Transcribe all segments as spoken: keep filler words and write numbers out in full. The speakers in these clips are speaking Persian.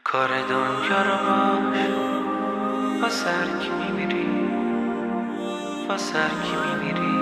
کار دنیا رو باش با سر کی میمیری، با سر کی میمیری.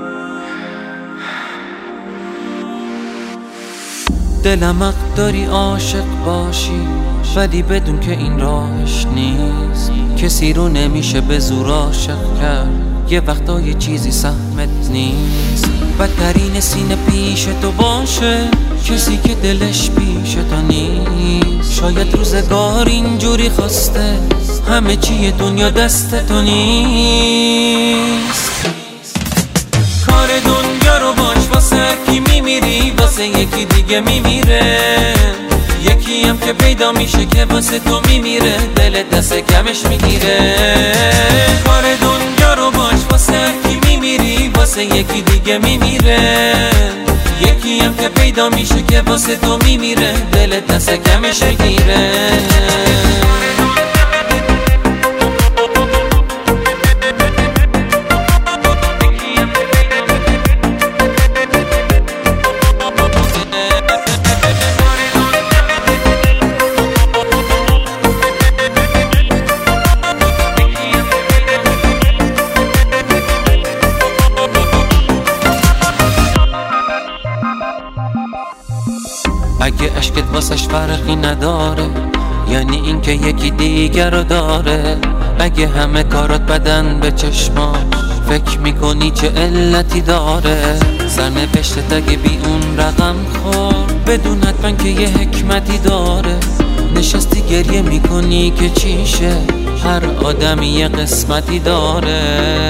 دلم حق داری عاشق باشی، ولی بدون که این راهش نیست. کسی رو نمیشه به زور عاشق کرد، یه وقتا یه چیزی سهمت نیست. بدترین سینه پیش تو باشه، کسی که دلش پیش تو نیست. شاید روزگار اینجوری خواسته، همه چی دنیا دست تو نیست. کار دنیا رو باش واسه کی میمیری، واسه یکی دیگه میمیره. یکی هم که پیدا میشه که واسه تو میمیره، دلت دست کمش میگیره. کار دنیا رو باش واسه کی میمیری، واسه یکی دیگه میمیره. یکی هم که پیدا میشه که واسه تو میمیره، دلت دست کمش میگیره. اگه عشقت واسش فرقی نداره، یعنی اینکه یکی دیگر رو داره. اگه همه کارات بدن به چشماش، فکر میکنی چه علتی داره. سرنوشتت اگه بی اون رقم خورد، بدون حتما که یه حکمتی داره. نشستی گریه میکنی که چیشه، هر آدمی یه قسمتی داره.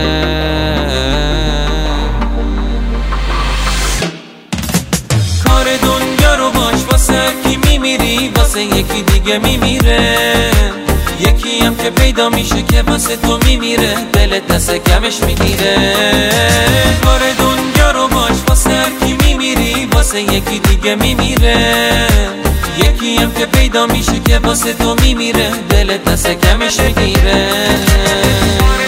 کار دنیا رو باش واسه کی میمیری، واسه یکی دیگه میمیره. یکی هم که پیدا میشه که واسه تو میمیره، دلت دست کمش میگیره. کار دنیا رو باش واسه کی میمیری، واسه یکی دیگه میمیره. یکی هم که پیدا میشه که واسه تو میمیره، دلت دست کمش میگیره.